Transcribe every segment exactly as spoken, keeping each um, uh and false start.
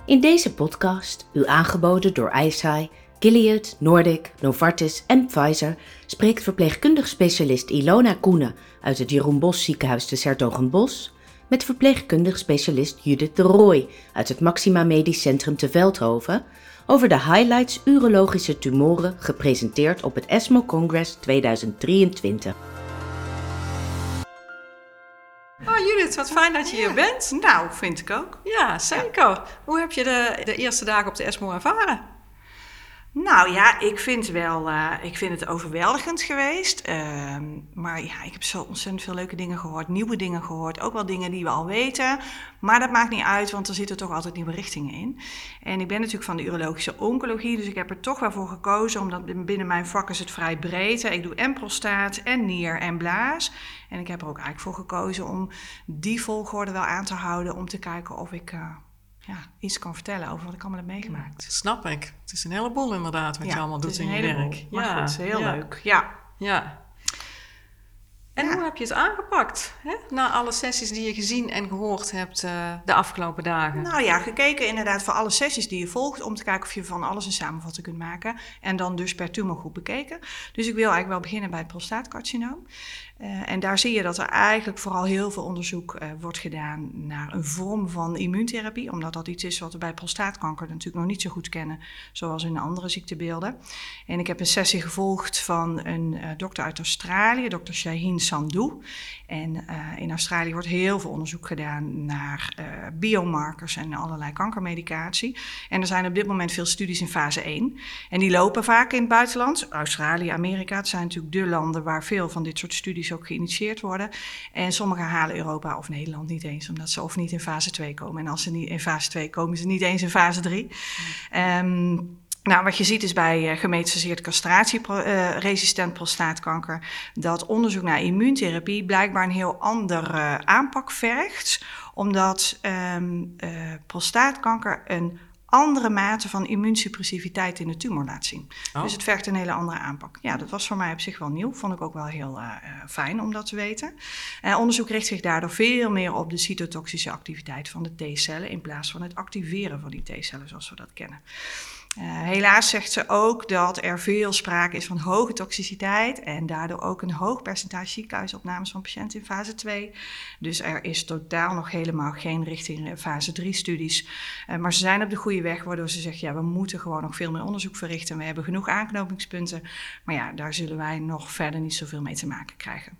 In deze podcast, u aangeboden door Eisai, Gilead, Nordic, Novartis en Pfizer, spreekt verpleegkundig specialist Ilona Koenen uit het Jeroen Bosch ziekenhuis te 's-Hertogenbosch met verpleegkundig specialist Judith de Rooij uit het Maxima Medisch Centrum te Veldhoven over de highlights urologische tumoren gepresenteerd op het ESMO Congress tweeduizend drieëntwintig. Oh Judith, wat fijn dat je hier bent. Nou, vind ik ook. Ja, zeker. Ja. Hoe heb je de, de eerste dagen op de ESMO ervaren? Nou ja, ik vind, wel, uh, ik vind het overweldigend geweest. Uh, maar ja, ik heb zo ontzettend veel leuke dingen gehoord. Nieuwe dingen gehoord. Ook wel dingen die we al weten. Maar dat maakt niet uit, want er zitten toch altijd nieuwe richtingen in. En ik ben natuurlijk van de urologische oncologie. Dus ik heb er toch wel voor gekozen. Omdat binnen mijn vak is het vrij breed. Ik doe en prostaat en nier en blaas. En ik heb er ook eigenlijk voor gekozen om die volgorde wel aan te houden. Om te kijken of ik... Uh, Ja, iets kan vertellen over wat ik allemaal heb meegemaakt. Dat snap ik. Het is een heleboel inderdaad wat ja, je allemaal doet in je werk. Maar ja, goed, heel ja. leuk. Ja. ja. En ja. hoe heb je het aangepakt? Hè? Na alle sessies die je gezien en gehoord hebt uh, de afgelopen dagen. Nou ja, gekeken inderdaad voor alle sessies die je volgt. Om te kijken of je van alles een samenvatting kunt maken. En dan dus per tumorgroep bekeken. Dus ik wil eigenlijk wel beginnen bij het prostaatcarcinoom. Uh, en daar zie je dat er eigenlijk vooral heel veel onderzoek uh, wordt gedaan naar een vorm van immuuntherapie. Omdat dat iets is wat we bij prostaatkanker natuurlijk nog niet zo goed kennen. Zoals in andere ziektebeelden. En ik heb een sessie gevolgd van een uh, dokter uit Australië, dokter Shaheen Sandhu. En uh, in Australië wordt heel veel onderzoek gedaan naar uh, biomarkers en allerlei kankermedicatie. En er zijn op dit moment veel studies in fase één. En die lopen vaak in het buitenland. Australië, Amerika, het zijn natuurlijk de landen waar veel van dit soort studies ook geïnitieerd worden. En sommige halen Europa of Nederland niet eens, omdat ze of niet in fase twee komen. En als ze niet in fase twee komen, ze niet eens in fase drie. Mm. Um, Nou, wat je ziet is bij uh, gemetastaseerd castratieresistent uh, prostaatkanker dat onderzoek naar immuuntherapie blijkbaar een heel andere uh, aanpak vergt, omdat um, uh, prostaatkanker een andere mate van immuunsuppressiviteit in de tumor laat zien. Oh. Dus het vergt een hele andere aanpak. Ja, dat was voor mij op zich wel nieuw. Vond ik ook wel heel uh, fijn om dat te weten. Uh, onderzoek richt zich daardoor veel meer op de cytotoxische activiteit van de T-cellen in plaats van het activeren van die T-cellen zoals we dat kennen. Uh, helaas zegt ze ook dat er veel sprake is van hoge toxiciteit en daardoor ook een hoog percentage ziekenhuisopnames van patiënten in fase twee. Dus er is totaal nog helemaal geen richting fase drie studies. Uh, maar ze zijn op de goede weg, waardoor ze zegt, ja, we moeten gewoon nog veel meer onderzoek verrichten. We hebben genoeg aanknopingspunten, maar ja, daar zullen wij nog verder niet zoveel mee te maken krijgen.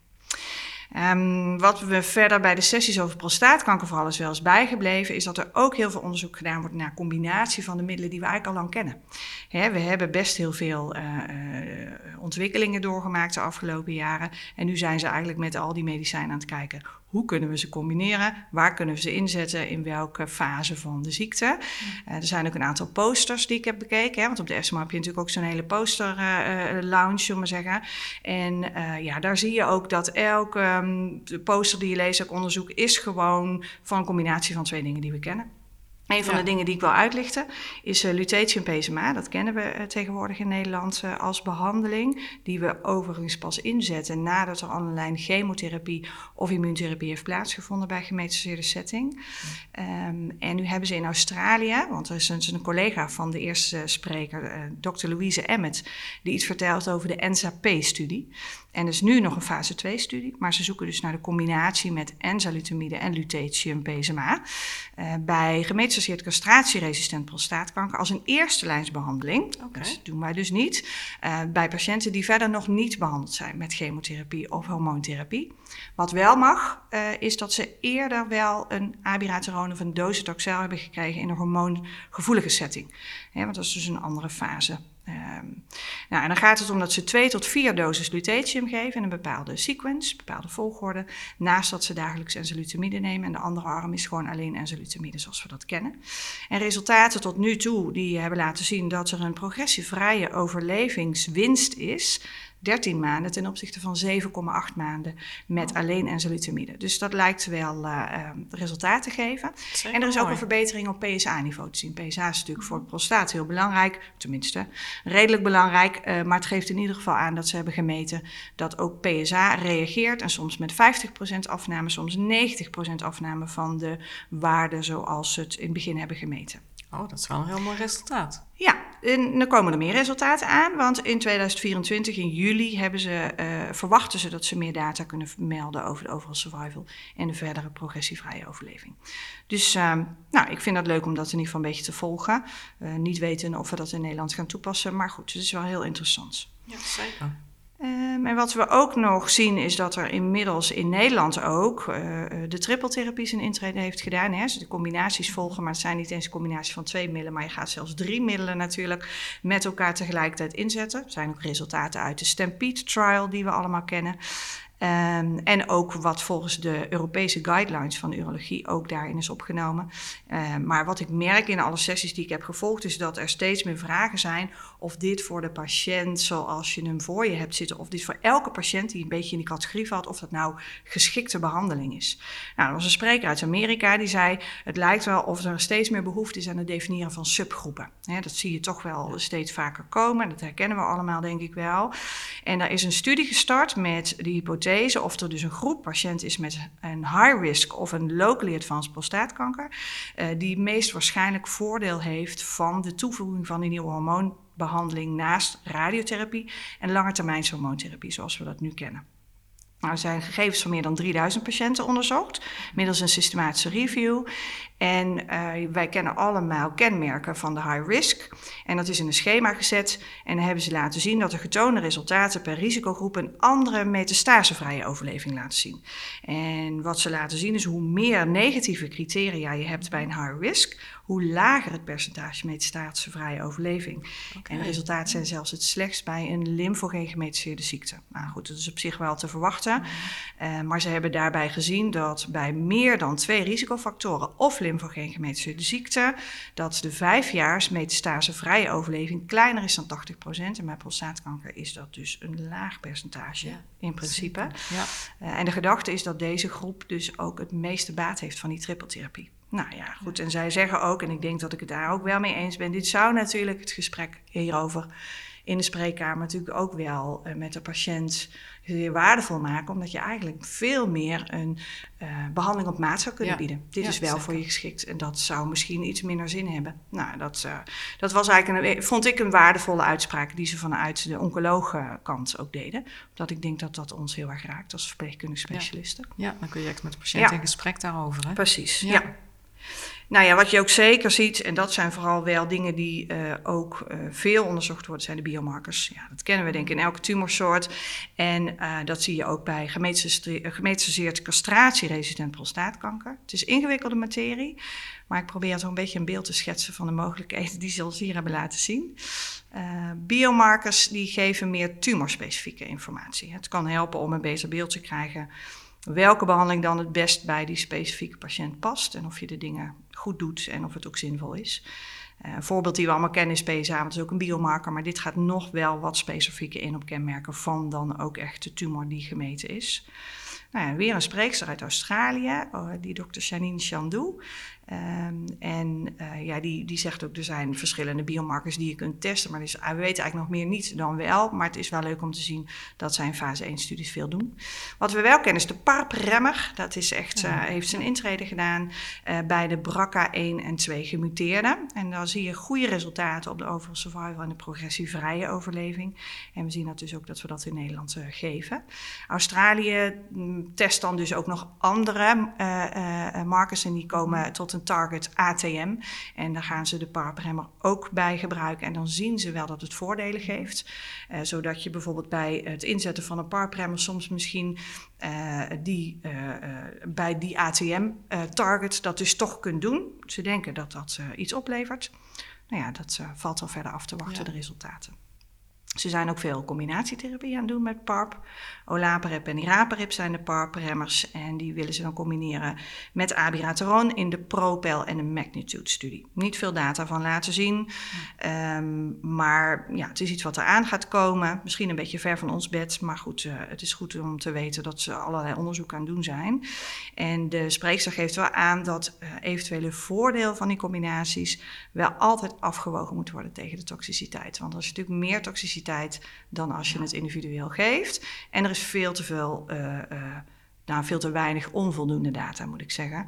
Um, wat we verder bij de sessies over prostaatkanker vooral is wel eens bijgebleven, is dat er ook heel veel onderzoek gedaan wordt naar combinatie van de middelen die we eigenlijk al lang kennen. He, we hebben best heel veel uh, uh, ontwikkelingen doorgemaakt de afgelopen jaren. En nu zijn ze eigenlijk met al die medicijnen aan het kijken, hoe kunnen we ze combineren? Waar kunnen we ze inzetten? In welke fase van de ziekte? Uh, er zijn ook een aantal posters die ik heb bekeken. Hè, want op de ESMO heb je natuurlijk ook zo'n hele poster uh, uh, lounge, zullen we zeggen. En uh, ja, daar zie je ook dat elke um, de poster die je leest, ook onderzoek, is gewoon van een combinatie van twee dingen die we kennen. Een van ja. de dingen die ik wil uitlichten is uh, lutetium P S M A. Dat kennen we uh, tegenwoordig in Nederland uh, als behandeling. Die we overigens pas inzetten nadat er allerlei chemotherapie of immuuntherapie heeft plaatsgevonden bij gemetastaseerde setting. Ja. Um, en nu hebben ze in Australië, want er is een, een collega van de eerste spreker, uh, dokter Louise Emmett, die iets vertelt over de ENZA-P-studie. En er is nu nog een fase twee studie, maar ze zoeken dus naar de combinatie met enzalutamide en lutetium P S M A uh, bij gemetastaseerd castratieresistent prostaatkanker als een eerste lijnsbehandeling. Okay. Dat doen wij dus niet. Uh, bij patiënten die verder nog niet behandeld zijn met chemotherapie of hormoontherapie. Wat wel mag, uh, is dat ze eerder wel een abiraterone of een docetaxel hebben gekregen in een hormoongevoelige setting. Ja, want dat is dus een andere fase. Um, nou, en dan gaat het om dat ze twee tot vier doses lutetium geven in een bepaalde sequence, bepaalde volgorde, naast dat ze dagelijks enzalutamide nemen. En de andere arm is gewoon alleen enzalutamide zoals we dat kennen. En resultaten tot nu toe die hebben laten zien dat er een progressievrije overlevingswinst is, dertien maanden ten opzichte van zeven komma acht maanden met alleen enzalutamide. Dus dat lijkt wel uh, uh, resultaat te geven. En er is ook een verbetering op P S A-niveau te zien. P S A is natuurlijk voor de prostaat heel belangrijk, tenminste redelijk belangrijk. Uh, maar het geeft in ieder geval aan dat ze hebben gemeten dat ook P S A reageert. En soms met vijftig procent afname, soms negentig procent afname van de waarden zoals ze het in het begin hebben gemeten. Oh, dat is wel een heel mooi resultaat. Ja, en er komen er meer resultaten aan, want in tweeduizend vierentwintig, in juli, hebben ze, uh, verwachten ze dat ze meer data kunnen melden over de overall survival en de verdere progressievrije overleving. Dus uh, nou, ik vind het leuk om dat in ieder geval een beetje te volgen. Uh, niet weten of we dat in Nederland gaan toepassen, maar goed, het is wel heel interessant. Ja, zeker. Um, en wat we ook nog zien is dat er inmiddels in Nederland ook uh, de trippeltherapie zijn intrede heeft gedaan. Hè. De combinaties volgen, maar het zijn niet eens een combinatie van twee middelen, maar je gaat zelfs drie middelen natuurlijk met elkaar tegelijkertijd inzetten. Er zijn ook resultaten uit de Stampede trial die we allemaal kennen. Um, en ook wat volgens de Europese guidelines van de urologie ook daarin is opgenomen. Uh, maar wat ik merk in alle sessies die ik heb gevolgd is dat er steeds meer vragen zijn of dit voor de patiënt zoals je hem voor je hebt zitten, of dit voor elke patiënt die een beetje in die categorie valt, of dat nou geschikte behandeling is. Nou, er was een spreker uit Amerika die zei, het lijkt wel of er steeds meer behoefte is aan het definiëren van subgroepen. Ja, dat zie je toch wel steeds vaker komen, dat herkennen we allemaal denk ik wel. En daar is een studie gestart met de hypothese of er dus een groep patiënten is met een high risk of een locally advanced prostaatkanker, uh, die meest waarschijnlijk voordeel heeft van de toevoeging van die nieuwe hormoonbehandeling naast radiotherapie en langetermijns hormoontherapie zoals we dat nu kennen. Nou, er zijn gegevens van meer dan drieduizend patiënten onderzocht, middels een systematische review. En uh, wij kennen allemaal kenmerken van de high risk. En dat is in een schema gezet. En dan hebben ze laten zien dat de getoonde resultaten per risicogroep een andere metastasevrije overleving laten zien. En wat ze laten zien is hoe meer negatieve criteria je hebt bij een high risk, hoe lager het percentage metastasevrije overleving. Okay. En de resultaten zijn zelfs het slechtst bij een lymfogeen gemetastaseerde ziekte. Nou goed, dat is op zich wel te verwachten. Mm-hmm. Uh, maar ze hebben daarbij gezien dat bij meer dan twee risicofactoren of lymfogeen gemetastaseerde ziekte, dat de vijfjaars metastasevrije overleving kleiner is dan tachtig procent. En bij prostaatkanker is dat dus een laag percentage ja, in principe. Ja. Uh, en de gedachte is dat deze groep dus ook het meeste baat heeft van die trippeltherapie. Nou ja, goed. En zij zeggen ook, en ik denk dat ik het daar ook wel mee eens ben, dit zou natuurlijk het gesprek hierover in de spreekkamer natuurlijk ook wel uh, met de patiënt weer waardevol maken, omdat je eigenlijk veel meer een uh, behandeling op maat zou kunnen ja. bieden. Dit ja, is wel zeker. Voor je geschikt en dat zou misschien iets minder zin hebben. Nou, dat, uh, dat was eigenlijk een, vond ik een waardevolle uitspraak die ze vanuit de oncologenkant ook deden. Omdat ik denk dat dat ons heel erg raakt als verpleegkundige specialisten. Ja, ja dan kun je echt met de patiënt ja. in gesprek daarover. Hè? Precies, ja. ja. Nou ja, wat je ook zeker ziet, en dat zijn vooral wel dingen die uh, ook uh, veel onderzocht worden, zijn de biomarkers. Ja, dat kennen we denk ik in elke tumorsoort. En uh, dat zie je ook bij gemetastaseerd castratieresistent prostaatkanker. Het is ingewikkelde materie, maar ik probeer zo een beetje een beeld te schetsen van de mogelijkheden die ze ons hier hebben laten zien. Uh, biomarkers die geven meer tumorspecifieke informatie. Het kan helpen om een beter beeld te krijgen welke behandeling dan het best bij die specifieke patiënt past en of je de dingen goed doet en of het ook zinvol is. Uh, een voorbeeld die we allemaal kennen is P S A, want dat is ook een biomarker, maar dit gaat nog wel wat specifieker in op kenmerken van dan ook echt de tumor die gemeten is. Nou ja, weer een spreekster uit Australië, oh, die dokter Janine Chandou. Um, en uh, ja, die, die zegt ook, er zijn verschillende biomarkers die je kunt testen. Maar dus, we weten eigenlijk nog meer niet dan wel. Maar het is wel leuk om te zien dat zij in fase één studies veel doen. Wat we wel kennen is de P A R P-remmer. Dat is echt, uh, heeft zijn intrede gedaan uh, bij de B R C A één en twee gemuteerden. En dan zie je goede resultaten op de overall survival en de progressievrije overleving. En we zien dat dus ook dat we dat in Nederland uh, geven. Australië mm, test dan dus ook nog andere uh, uh, markers en die komen tot een target A T M. En daar gaan ze de P A R P-remmer ook bij gebruiken. En dan zien ze wel dat het voordelen geeft. Uh, zodat je bijvoorbeeld bij het inzetten van een P A R P-remmer soms misschien uh, die, uh, uh, bij die A T M-target uh, dat dus toch kunt doen. Ze denken dat dat uh, iets oplevert. Nou ja, dat uh, valt dan verder af te wachten, ja. de resultaten. Ze zijn ook veel combinatietherapie aan het doen met P A R P. Olaparib en Iraparib zijn de P A R P-remmers. En die willen ze dan combineren met abiraterone in de PROPEL en de Magnitude-studie. Niet veel data van laten zien. Ja. Um, maar ja, het is iets wat eraan gaat komen. Misschien een beetje ver van ons bed. Maar goed, uh, het is goed om te weten dat ze allerlei onderzoek aan het doen zijn. En de spreekster geeft wel aan dat uh, eventuele voordeel van die combinaties wel altijd afgewogen moet worden tegen de toxiciteit. Want er is natuurlijk meer toxiciteit dan als je ja. het individueel geeft. En er is veel te veel, uh, uh, nou, veel te weinig onvoldoende data, moet ik zeggen.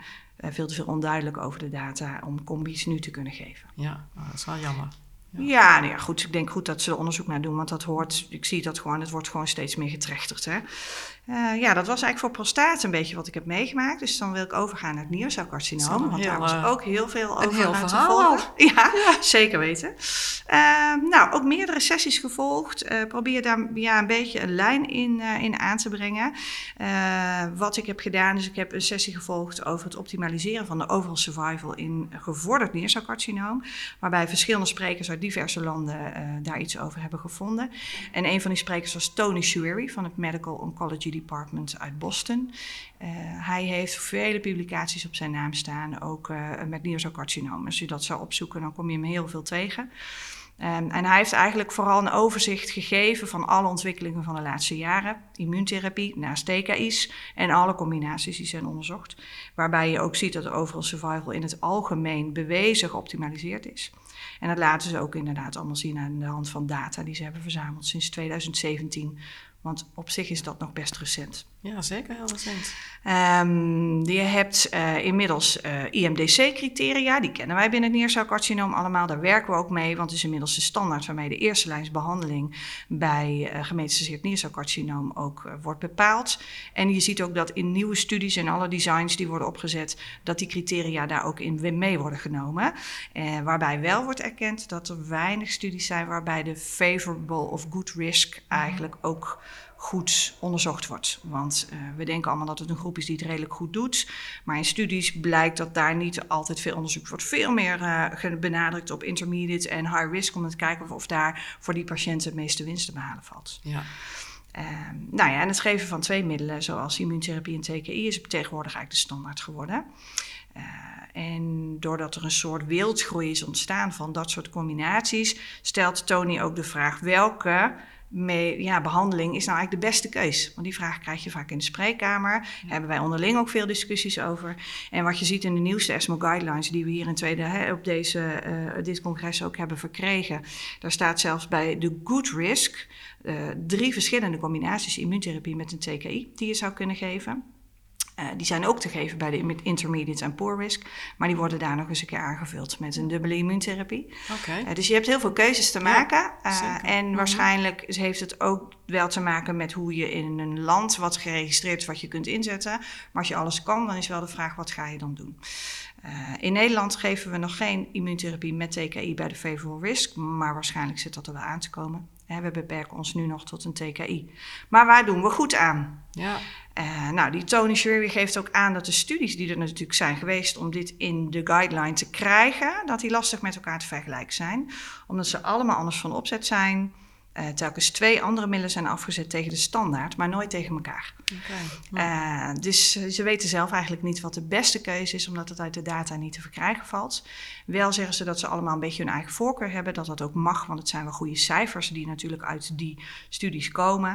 uh, veel te veel onduidelijk over de data om combi's nu te kunnen geven. Ja, nou, dat is wel jammer. Ja, ja, nou ja, goed. Ik denk goed dat ze er onderzoek naar doen, want dat hoort, ik zie dat gewoon, het wordt gewoon steeds meer getrechterd. Hè? Uh, ja, dat was eigenlijk voor prostaat een beetje wat ik heb meegemaakt. Dus dan wil ik overgaan naar het niercelcarcinoom, want heel, daar was ook heel veel over heel te verhaal. volgen. Ja, ja, zeker weten. Uh, nou, ook meerdere sessies gevolgd. Uh, probeer daar ja, een beetje een lijn in, uh, in aan te brengen. Uh, wat ik heb gedaan, is ik heb een sessie gevolgd over het optimaliseren van de overall survival in gevorderd niercelcarcinoom, waarbij verschillende sprekers uit diverse landen uh, daar iets over hebben gevonden. En een van die sprekers was Tony Choueiri van het Medical Oncology Department uit Boston. Uh, hij heeft vele publicaties op zijn naam staan, ook uh, met niercelcarcinoom. Als je dat zou opzoeken, dan kom je hem heel veel tegen. Um, en hij heeft eigenlijk vooral een overzicht gegeven van alle ontwikkelingen van de laatste jaren. Immuuntherapie naast T K I's en alle combinaties die zijn onderzocht. Waarbij je ook ziet dat de overall survival in het algemeen bewezen geoptimaliseerd is. En dat laten ze ook inderdaad allemaal zien aan de hand van data die ze hebben verzameld sinds twintig zeventien. Want op zich is dat nog best recent. Ja, zeker heel recent. Um, je hebt uh, inmiddels uh, I M D C-criteria, die kennen wij binnen het niercelcarcinoom allemaal. Daar werken we ook mee, want het is inmiddels de standaard waarmee de eerste lijnsbehandeling bij uh, gemetastaseerd niercelcarcinoom ook uh, wordt bepaald. En je ziet ook dat in nieuwe studies en alle designs die worden opgezet, dat die criteria daar ook in mee worden genomen. Uh, waarbij wel wordt erkend dat er weinig studies zijn waarbij de favorable of good risk eigenlijk ook goed onderzocht wordt. Want uh, we denken allemaal dat het een groep is die het redelijk goed doet. Maar in studies blijkt dat daar niet altijd veel onderzoek wordt. Veel meer uh, benadrukt op intermediate en high risk om te kijken of, of daar voor die patiënten het meeste winst te behalen valt. Ja. Uh, nou ja, en het geven van twee middelen zoals immuuntherapie en T K I is tegenwoordig eigenlijk de standaard geworden. Uh, en doordat er een soort wildgroei is ontstaan van dat soort combinaties, stelt Tony ook de vraag welke Mee, ja, behandeling is nou eigenlijk de beste keus? Want die vraag krijg je vaak in de spreekkamer. Daar ja. hebben wij onderling ook veel discussies over. En wat je ziet in de nieuwste ESMO guidelines die we hier in tweede, hè, op deze, uh, dit congres ook hebben verkregen. Daar staat zelfs bij de good risk uh, drie verschillende combinaties immuuntherapie met een T K I die je zou kunnen geven. Uh, die zijn ook te geven bij de intermediate en poor risk. Maar die worden daar nog eens een keer aangevuld met een dubbele immuuntherapie. Okay. Uh, dus je hebt heel veel keuzes te maken. Ja, uh, en mm-hmm. waarschijnlijk heeft het ook wel te maken met hoe je in een land wat geregistreerd is wat je kunt inzetten. Maar als je alles kan, dan is wel de vraag wat ga je dan doen. Uh, in Nederland geven we nog geen immuuntherapie met T K I bij de favorable risk. Maar waarschijnlijk zit dat er wel aan te komen. We beperken ons nu nog tot een T K I. Maar waar doen we goed aan? Ja. Uh, nou, die Tony Choueiri geeft ook aan dat de studies die er natuurlijk zijn geweest om dit in de guideline te krijgen, dat die lastig met elkaar te vergelijken zijn. Omdat ze allemaal anders van opzet zijn. Uh, telkens twee andere middelen zijn afgezet tegen de standaard, maar nooit tegen elkaar. Okay. Ja. Uh, dus uh, ze weten zelf eigenlijk niet wat de beste keuze is, omdat het uit de data niet te verkrijgen valt. Wel zeggen ze dat ze allemaal een beetje hun eigen voorkeur hebben, dat dat ook mag, want het zijn wel goede cijfers die natuurlijk uit die studies komen.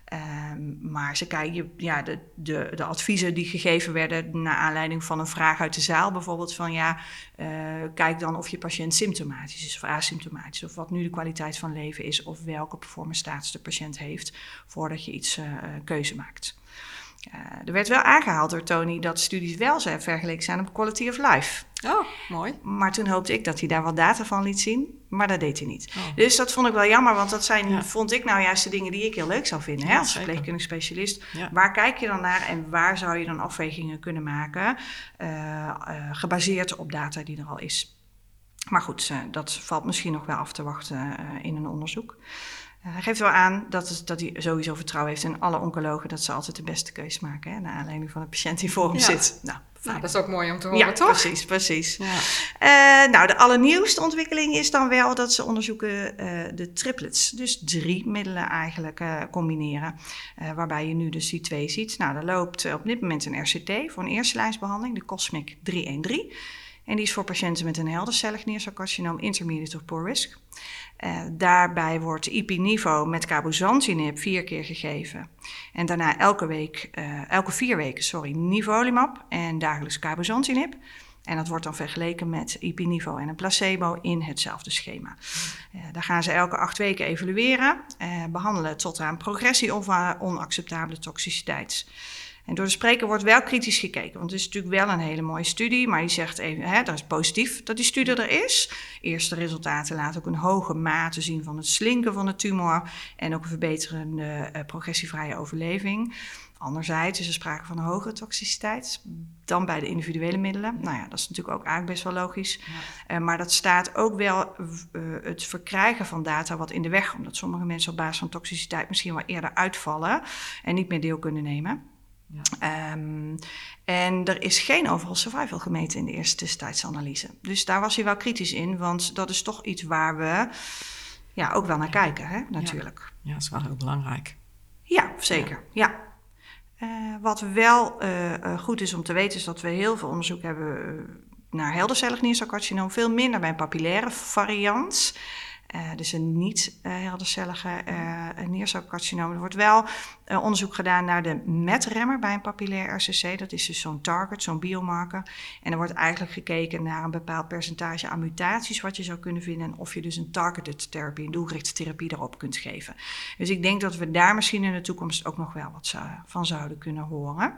Um, maar ze kijken, ja, de, de, de adviezen die gegeven werden naar aanleiding van een vraag uit de zaal, bijvoorbeeld van ja, uh, kijk dan of je patiënt symptomatisch is of asymptomatisch, of wat nu de kwaliteit van leven is, of welke performance status de patiënt heeft, voordat je iets uh, keuze maakt. Uh, er werd wel aangehaald door Tony dat studies wel zijn vergeleken zijn op quality of life. Oh, mooi. Maar toen hoopte ik dat hij daar wat data van liet zien, maar dat deed hij niet. Oh. Dus dat vond ik wel jammer, want dat zijn, ja. vond ik nou juist de dingen die ik heel leuk zou vinden, Ja, hè, als zeker. verpleegkundig specialist. Ja. Waar kijk je dan naar en waar zou je dan afwegingen kunnen maken, uh, uh, gebaseerd op data die er al is. Maar goed, uh, dat valt misschien nog wel af te wachten uh, in een onderzoek. Uh, hij geeft wel aan dat, het, dat hij sowieso vertrouwen heeft in alle oncologen dat ze altijd de beste keus maken, hè, naar aanleiding van de patiënt die voor hem ja. zit. Nou, Nou, dat is ook mooi om te horen, ja, toch? precies, precies. Ja. Uh, nou, de allernieuwste ontwikkeling is dan wel dat ze onderzoeken uh, de triplets. Dus drie middelen eigenlijk uh, combineren. Uh, waarbij je nu dus die twee ziet. Nou, er loopt uh, op dit moment een R C T voor een eerste lijnsbehandeling, de COSMIC drie een drie. En die is voor patiënten met een heldercellig niercelcarcinoom intermediate of poor risk. Uh, daarbij wordt Ipi/Nivo met cabozantinib vier keer gegeven. En daarna elke week, uh, elke vier weken, sorry, nivolumab en dagelijks cabozantinib. En dat wordt dan vergeleken met Ipi/Nivo en een placebo in hetzelfde schema. Uh, daar gaan ze elke acht weken evalueren, uh, behandelen tot aan progressie of uh, onacceptabele toxiciteit. En door de spreker wordt wel kritisch gekeken. Want het is natuurlijk wel een hele mooie studie. Maar die zegt even, hè, dat is positief dat die studie er is. Eerste resultaten laten ook een hoge mate zien van het slinken van de tumor. En ook een verbeterende uh, progressievrije overleving. Anderzijds is er sprake van een hogere toxiciteit dan bij de individuele middelen. Nou ja, dat is natuurlijk ook eigenlijk best wel logisch. Ja. Uh, maar dat staat ook wel uh, het verkrijgen van data wat in de weg. Omdat sommige mensen op basis van toxiciteit misschien wel eerder uitvallen en niet meer deel kunnen nemen. Ja. Um, en er is geen overall survival gemeten in de eerste tussentijdsanalyse. Dus daar was hij wel kritisch in, want dat is toch iets waar we ja, ook wel naar ja. kijken, hè, natuurlijk. Ja. ja, dat is wel heel belangrijk. Ja, zeker, ja. ja. Uh, wat wel uh, uh, goed is om te weten is dat we heel veel onderzoek hebben uh, naar heldercellig niercelcarcinoom. Veel minder bij een papillaire variant. Uh, dus een niet uh, heldercellige uh, niercelcarcinoom. Er wordt wel uh, onderzoek gedaan naar de metremmer bij een papillair R C C. Dat is dus zo'n target, zo'n biomarker. En er wordt eigenlijk gekeken naar een bepaald percentage aan mutaties wat je zou kunnen vinden. En of je dus een targeted therapie, een doelgerichte therapie daarop kunt geven. Dus ik denk dat we daar misschien in de toekomst ook nog wel wat zou, van zouden kunnen horen.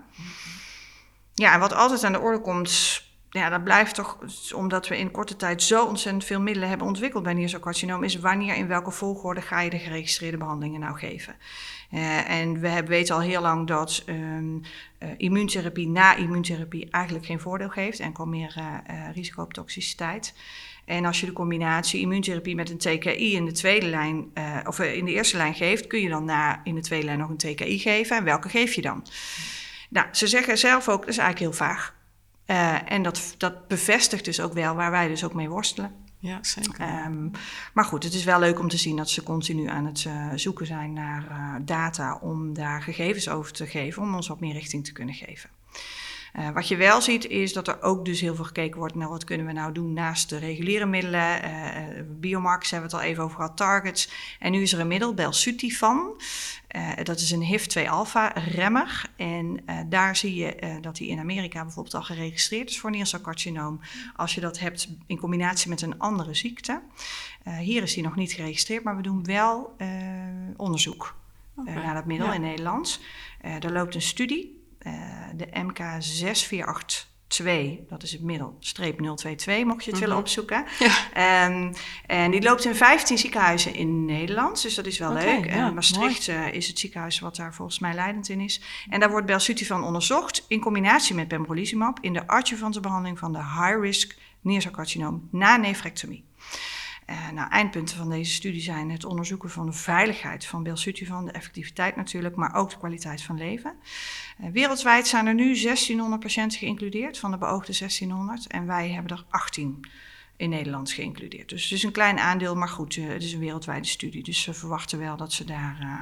Ja, en wat altijd aan de orde komt... Ja, dat blijft toch, omdat we in korte tijd zo ontzettend veel middelen hebben ontwikkeld bij niercelcarcinoom, is wanneer in welke volgorde ga je de geregistreerde behandelingen nou geven. Uh, en we hebben, weten al heel lang dat um, uh, immuuntherapie na immuuntherapie eigenlijk geen voordeel geeft, enkel meer uh, uh, risico op toxiciteit. En als je de combinatie immuuntherapie met een T K I in de tweede lijn, uh, of uh, in de eerste lijn geeft, kun je dan na in de tweede lijn nog een T K I geven. En welke geef je dan? Nou, ze zeggen zelf ook, dat is eigenlijk heel vaag. Uh, en dat, dat bevestigt dus ook wel waar wij dus ook mee worstelen. Ja, zeker. Um, maar goed, het is wel leuk om te zien dat ze continu aan het uh, zoeken zijn naar uh, data om daar gegevens over te geven, om ons wat meer richting te kunnen geven. Uh, wat je wel ziet is dat er ook dus heel veel gekeken wordt naar wat kunnen we nou doen naast de reguliere middelen. Uh, biomarkers hebben we het al even over gehad, targets. En nu is er een middel, belzutifan. Uh, dat is een H I V twee alpha remmer. En uh, daar zie je uh, dat die in Amerika bijvoorbeeld al geregistreerd is voor niercelcarcinoom. Als je dat hebt in combinatie met een andere ziekte. Uh, hier is die nog niet geregistreerd, maar we doen wel uh, onderzoek okay. uh, naar dat middel ja. in Nederland. Uh, er loopt een studie. Uh, de M K zes vier acht twee, dat is het middel, streep nul twee twee, mocht je het mm-hmm. willen opzoeken. Ja. Um, en die loopt in vijftien ziekenhuizen in Nederland, dus dat is wel okay, leuk. Ja, en Maastricht uh, is het ziekenhuis wat daar volgens mij leidend in is. En daar wordt belzutifan onderzocht in combinatie met pembrolizumab in de adjuvante behandeling van de high-risk niercelcarcinoom na nefrectomie. Uh, nou, eindpunten van deze studie zijn het onderzoeken van de veiligheid van belzutifan, de effectiviteit natuurlijk, maar ook de kwaliteit van leven. Uh, wereldwijd zijn er nu zestienhonderd patiënten geïncludeerd van de beoogde zestienhonderd en wij hebben er achttien in Nederland geïncludeerd. Dus het is een klein aandeel, maar goed, uh, het is een wereldwijde studie, dus we verwachten wel dat ze daar uh,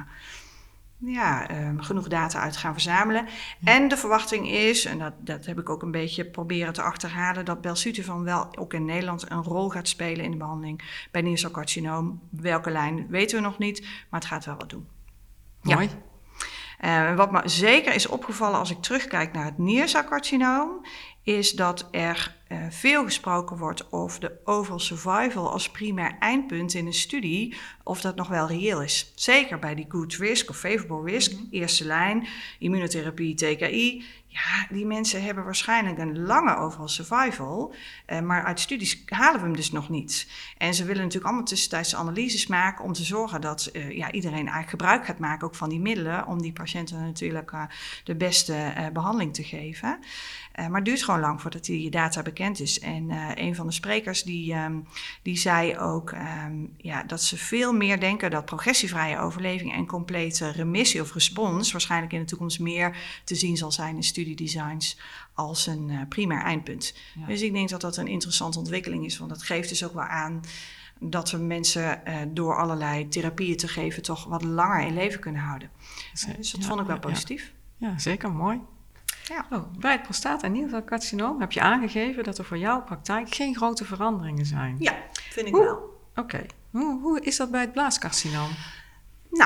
ja, uh, genoeg data uit gaan verzamelen. Ja. En de verwachting is, en dat, dat heb ik ook een beetje proberen te achterhalen, dat belzutifan wel ook in Nederland een rol gaat spelen in de behandeling bij niercelcarcinoom. Welke lijn weten we nog niet, maar het gaat wel wat doen. Mooi. Ja. Uh, wat me zeker is opgevallen als ik terugkijk naar het niercelcarcinoom, is dat er uh, veel gesproken wordt over de overall survival als primair eindpunt in een studie, of dat nog wel reëel is. Zeker bij die good risk of favorable risk, mm-hmm. eerste lijn, immunotherapie, T K I. Ja, die mensen hebben waarschijnlijk een lange overall survival, uh, maar uit studies halen we hem dus nog niet. En ze willen natuurlijk allemaal tussentijdse analyses maken om te zorgen dat uh, ja, iedereen eigenlijk gebruik gaat maken ook van die middelen, om die patiënten natuurlijk uh, de beste uh, behandeling te geven. Uh, maar het duurt gewoon lang voordat die data bekend is. En uh, een van de sprekers die, um, die zei ook um, ja, dat ze veel meer denken dat progressievrije overleving en complete remissie of respons waarschijnlijk in de toekomst meer te zien zal zijn in studiedesigns als een uh, primair eindpunt. Ja. Dus ik denk dat dat een interessante ontwikkeling is, want dat geeft dus ook wel aan dat we mensen uh, door allerlei therapieën te geven toch wat langer in leven kunnen houden. Uh, dus dat ja, vond ik wel positief. Ja, ja zeker, mooi. Ja. Oh, bij het prostaat- en niercelcarcinoom heb je aangegeven dat er voor jouw praktijk geen grote veranderingen zijn. Ja, vind ik hoe? wel. Oké. Okay. Hoe, hoe is dat bij het blaascarcinoom? Nou,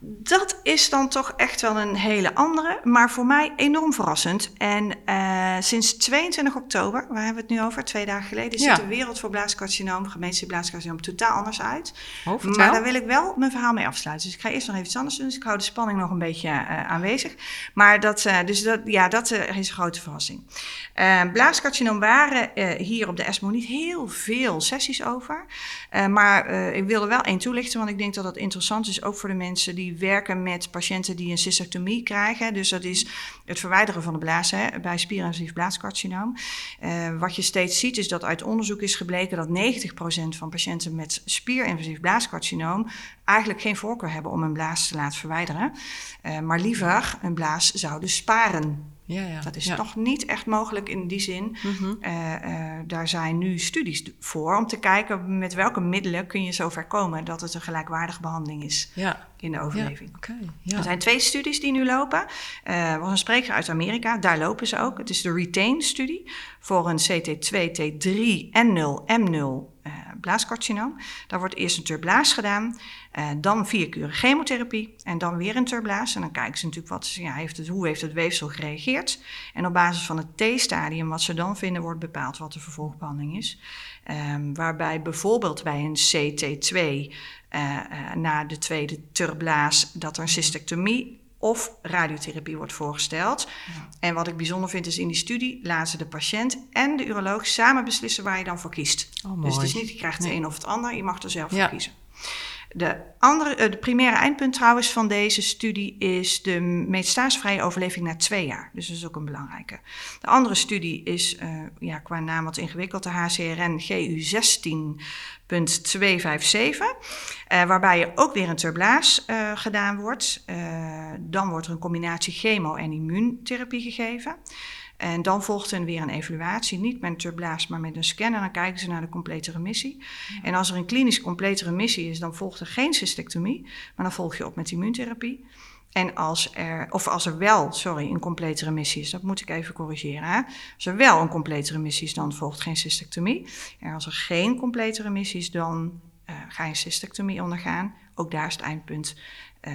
Dat is dan toch echt wel een hele andere, maar voor mij enorm verrassend. En uh, sinds tweeëntwintig oktober, waar hebben we het nu over, twee dagen geleden, Ja. ziet de wereld voor blaascarcinoom, gemeenschappelijk blaascarcinoom, totaal anders uit. Oh, vertel. Maar daar wil ik wel mijn verhaal mee afsluiten. Dus ik ga eerst nog even iets anders doen, dus ik hou de spanning nog een beetje uh, aanwezig. Maar dat, uh, dus dat, ja, dat uh, is een grote verrassing. Uh, blaascarcinoom waren uh, hier op de ESMO niet heel veel sessies over. Uh, maar uh, ik wil er wel één toelichten, want ik denk dat dat interessant is, ook voor de mensen die werken met patiënten die een cystectomie krijgen. Dus dat is het verwijderen van de blaas hè, bij spierinvasief blaascarcinoom. Uh, wat je steeds ziet is dat uit onderzoek is gebleken dat negentig procent van patiënten met spierinvasief blaascarcinoom eigenlijk geen voorkeur hebben om een blaas te laten verwijderen. Uh, maar liever een blaas zouden sparen. Ja, ja. Dat is ja. nog niet echt mogelijk in die zin. Mm-hmm. Uh, uh, daar zijn nu studies voor om te kijken met welke middelen kun je zover komen dat het een gelijkwaardige behandeling is Ja. in de overleving. Ja, okay. ja. Er zijn twee studies die nu lopen. Er uh, was een spreker uit Amerika, daar lopen ze ook. Het is de RETAIN-studie voor een C T twee, T drie, N nul, M nul uh, blaascarcinoom. Daar wordt eerst een turblaas gedaan, uh, dan vier kuren chemotherapie en dan weer een turblaas. En dan kijken ze natuurlijk wat, ja, heeft het, hoe heeft het weefsel gereageerd. En op basis van het T-stadium, wat ze dan vinden, wordt bepaald wat de vervolgbehandeling is. Um, waarbij bijvoorbeeld bij een C T twee uh, uh, na de tweede turblaas dat er een cystectomie of radiotherapie wordt voorgesteld. Ja. En wat ik bijzonder vind is in die studie laten ze de patiënt en de uroloog samen beslissen waar je dan voor kiest. Oh, dus het is niet je krijgt nee. het een of het ander, je mag er zelf ja. voor kiezen. De, andere, de primaire eindpunt trouwens van deze studie is de metastasevrije overleving na twee jaar. Dus dat is ook een belangrijke. De andere studie is uh, ja, qua naam wat ingewikkeld, de H C R N G U zestien punt tweehonderdzevenenvijftig, uh, waarbij er ook weer een turblaas uh, gedaan wordt. Uh, dan wordt er een combinatie chemo- en immuuntherapie gegeven. En dan volgt er weer een evaluatie, niet met een turblaas, maar met een scan. En dan kijken ze naar de complete remissie. Ja. En als er een klinisch complete remissie is, dan volgt er geen cystectomie, maar dan volg je op met immuuntherapie. En als er, of als er wel, sorry, een complete remissie is, dat moet ik even corrigeren. Hè? Als er wel een complete remissie is, dan volgt geen cystectomie. En als er geen complete remissie is, dan uh, ga je een cystectomie ondergaan. Ook daar is het eindpunt uh,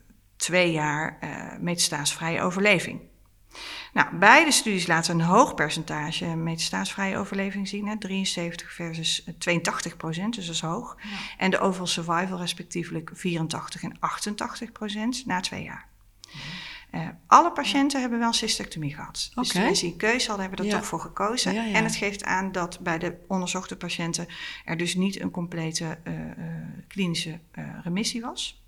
twee jaar uh, metastasevrije overleving. Nou, beide studies laten een hoog percentage metastasevrije overleving zien, hè, drieënzeventig versus tweeëntachtig procent, dus dat is hoog. Ja. En de overall survival respectievelijk vierentachtig en achtentachtig procent na twee jaar. Ja. Uh, alle patiënten ja. hebben wel cystectomie gehad. Dus okay. als die een keuze hadden, hebben we er ja. toch voor gekozen. Ja, ja. En het geeft aan dat bij de onderzochte patiënten er dus niet een complete uh, uh, klinische uh, remissie was.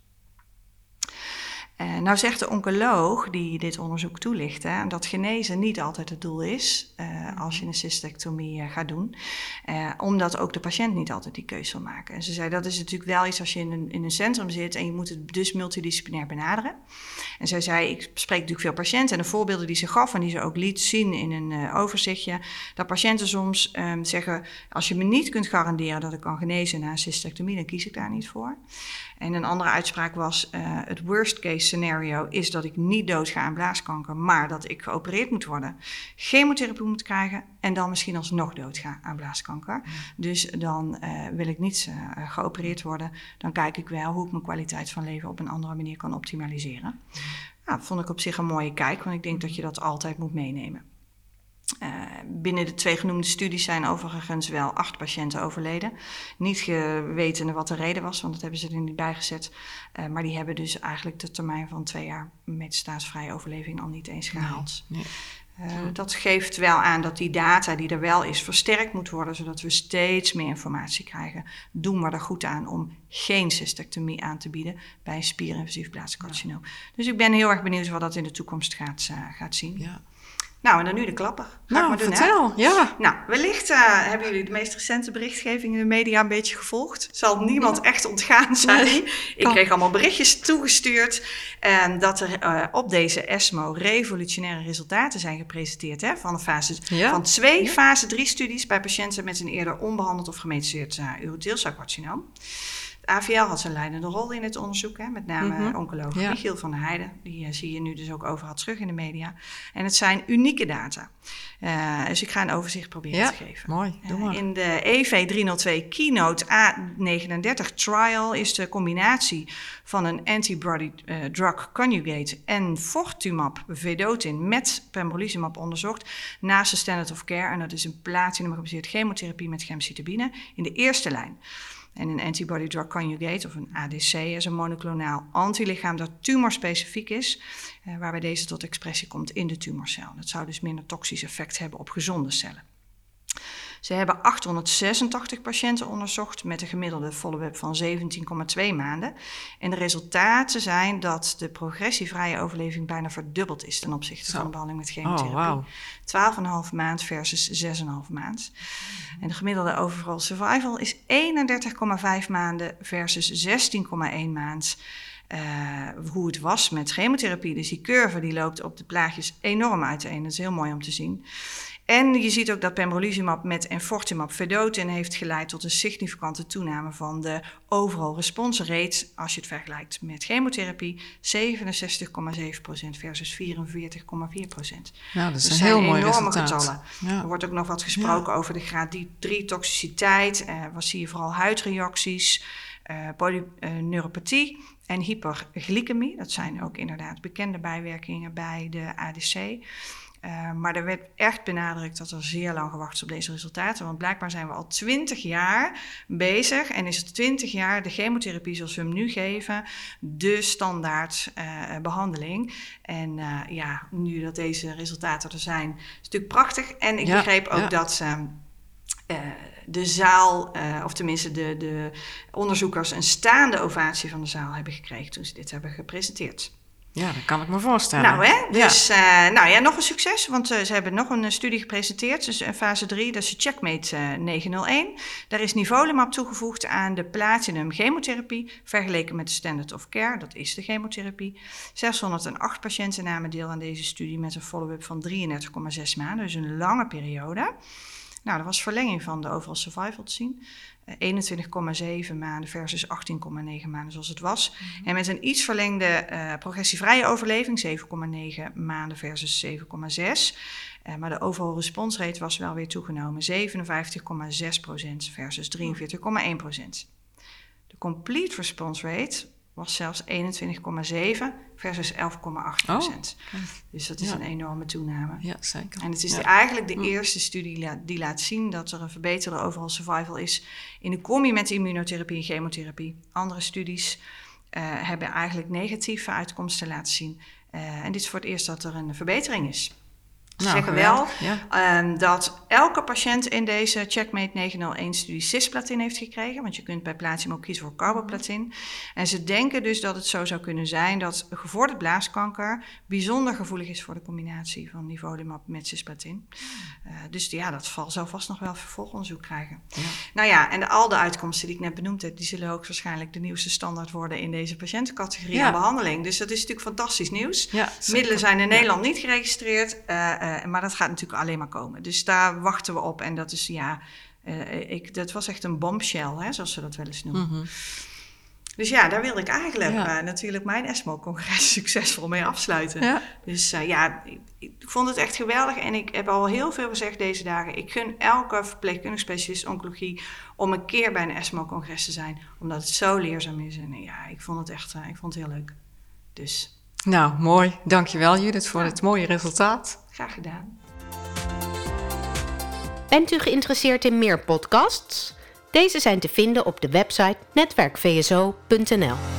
Uh, nou zegt de oncoloog die dit onderzoek toelicht, hè, dat genezen niet altijd het doel is uh, als je een cystectomie uh, gaat doen. Uh, omdat ook de patiënt niet altijd die keuze zal maken. En ze zei dat is natuurlijk wel iets als je in een, in een centrum zit en je moet het dus multidisciplinair benaderen. En zij zei, ik spreek natuurlijk veel patiënten en de voorbeelden die ze gaf en die ze ook liet zien in een uh, overzichtje, dat patiënten soms um, zeggen, als je me niet kunt garanderen dat ik kan genezen na een cystectomie, dan kies ik daar niet voor. En een andere uitspraak was, uh, het worst case scenario is dat ik niet doodga aan blaaskanker, maar dat ik geopereerd moet worden, chemotherapie moet krijgen en dan misschien alsnog doodga aan blaaskanker. Ja. Dus dan uh, wil ik niet uh, geopereerd worden. Dan kijk ik wel hoe ik mijn kwaliteit van leven op een andere manier kan optimaliseren. Ja. Nou, dat vond ik op zich een mooie kijk, want ik denk dat je dat altijd moet meenemen. Uh, binnen de twee genoemde studies zijn overigens wel acht patiënten overleden. Niet gewetende wat de reden was, want dat hebben ze er niet bij gezet. Uh, maar die hebben dus eigenlijk de termijn van twee jaar metastasevrije overleving al niet eens gehaald. Nee, nee. Uh, dat geeft wel aan dat die data die er wel is versterkt moet worden, zodat we steeds meer informatie krijgen. Doen we er goed aan om geen cystectomie aan te bieden bij een spierinvasief blaascarcinoom. Ja. Dus ik ben heel erg benieuwd wat dat in de toekomst gaat, uh, gaat zien. Ja. Nou, en dan nu de klapper. Ga nou, ik maar doen, vertel. Hè? Ja. Nou, wellicht uh, hebben jullie de meest recente berichtgeving in de media een beetje gevolgd. Zal niemand ja. echt ontgaan zijn. Nee. Ik kan. kreeg allemaal berichtjes toegestuurd um, dat er uh, op deze ESMO revolutionaire resultaten zijn gepresenteerd. Hè, van, de fase, ja. van twee ja. fase drie studies bij patiënten met een eerder onbehandeld of gemetastaseerd uh, urotheelcelcarcinoom. A V L had een leidende rol in het onderzoek, hè, met name Mm-hmm. oncoloog Ja. Michiel van der Heijden. Die uh, zie je nu dus ook overal terug in de media. En het zijn unieke data. Uh, dus ik ga een overzicht proberen Ja, te geven. mooi. Doe maar. Uh, in de E V driehonderdtwee Keynote A negenendertig trial is de combinatie van een antibody uh, drug conjugate en enfortumab vedotin met pembrolizumab onderzocht naast de standard of care. En dat is een platinum-gebaseerd chemotherapie met gemcitabine in de eerste lijn. En een antibody-drug conjugate, of een A D C, is een monoclonaal antilichaam dat tumorspecifiek is, eh, waarbij deze tot expressie komt in de tumorcel. Dat zou dus minder toxisch effect hebben op gezonde cellen. Ze hebben achthonderdzesentachtig patiënten onderzocht met een gemiddelde follow-up van zeventien komma twee maanden. En de resultaten zijn dat de progressievrije overleving bijna verdubbeld is ten opzichte Zo. van de behandeling met chemotherapie. Oh, wow. twaalf komma vijf maand versus zes komma vijf maand. En de gemiddelde overall survival is eenendertig komma vijf maanden versus zestien komma één maand. Uh, hoe het was met chemotherapie. Dus die curve die loopt op de plaatjes enorm uiteen. Dat is heel mooi om te zien. En je ziet ook dat pembrolizumab met enfortumab vedotin heeft geleid tot een significante toename van de overall response rate, als je het vergelijkt met chemotherapie, zevenenzestig komma zeven procent versus vierenveertig komma vier procent. Ja, dat is Dat een zijn heel mooi enorme resultaat. getallen. Ja. Er wordt ook nog wat gesproken ja. over de graad drie toxiciteit. Uh, wat zie je vooral huidreacties, uh, polyneuropathie en hyperglycemie. Dat zijn ook inderdaad bekende bijwerkingen bij de A D C. Uh, maar er werd echt benadrukt dat er zeer lang gewacht is op deze resultaten. Want blijkbaar zijn we al twintig jaar bezig. En is het twintig jaar de chemotherapie zoals we hem nu geven de standaard uh, behandeling. En uh, ja, nu dat deze resultaten er zijn, is het natuurlijk prachtig. En ik ja, begreep ook ja. dat Uh, Uh, de zaal, uh, of tenminste de, de onderzoekers, een staande ovatie van de zaal hebben gekregen toen ze dit hebben gepresenteerd. Ja, dat kan ik me voorstellen. Nou, hè? Dus ja. Uh, nou ja, nog een succes, want uh, ze hebben nog een uh, studie gepresenteerd, dus in fase drie, dat is de Checkmate uh, negenhonderdéén. Daar is nivolumab toegevoegd aan de platinum chemotherapie, vergeleken met de standard of care, dat is de chemotherapie. zeshonderdacht patiënten namen deel aan deze studie met een follow-up van drieëndertig komma zes maanden, dus een lange periode. Nou, er was verlenging van de overall survival te zien. Uh, eenentwintig komma zeven maanden versus achttien komma negen maanden zoals het was. Mm-hmm. En met een iets verlengde uh, progressievrije overleving, zeven komma negen maanden versus zeven komma zes. Uh, maar de overall response rate was wel weer toegenomen. zevenenvijftig komma zes procent versus drieënveertig komma één procent. De complete response rate was zelfs eenentwintig komma zeven versus elf komma acht procent. Oh, okay. Dus dat is ja. een enorme toename. Ja, zeker. En het is ja. de, eigenlijk de mm. eerste studie la, die laat zien dat er een verbeterde overall survival is in de combi met immunotherapie en chemotherapie. Andere studies uh, hebben eigenlijk negatieve uitkomsten laten zien. Uh, en dit is voor het eerst dat er een verbetering is. Ze nou, zeggen wel ja. um, dat elke patiënt in deze Checkmate negenhonderdéén-studie cisplatin heeft gekregen. Want je kunt bij platinum ook kiezen voor carboplatin. En ze denken dus dat het zo zou kunnen zijn dat gevorderd blaaskanker bijzonder gevoelig is voor de combinatie van nivolumab met cisplatin. Uh, dus ja, dat val, zal vast nog wel vervolgonderzoek krijgen. Ja. Nou ja, en de, al de uitkomsten die ik net benoemd heb, die zullen ook waarschijnlijk de nieuwste standaard worden in deze patiëntencategorie ja. aan behandeling. Dus dat is natuurlijk fantastisch nieuws. Ja, middelen zijn in Nederland ja. niet geregistreerd. Uh, uh, maar dat gaat natuurlijk alleen maar komen. Dus daar wachten we op. En dat is, ja, uh, ik, dat was echt een bombshell, hè, zoals ze dat wel eens noemen. Mm-hmm. Dus ja, daar wilde ik eigenlijk ja. uh, natuurlijk mijn ESMO-congres succesvol mee afsluiten. Ja. Dus uh, ja, ik, ik vond het echt geweldig. En ik heb al heel veel gezegd deze dagen. Ik gun elke verpleegkundig specialist oncologie om een keer bij een ESMO-congres te zijn. Omdat het zo leerzaam is. En ja, ik vond het echt uh, ik vond het heel leuk. Dus... Nou, mooi. Dankjewel Judith voor ja. het mooie resultaat. Graag gedaan. Bent u geïnteresseerd in meer podcasts? Deze zijn te vinden op de website netwerk v s o punt n l.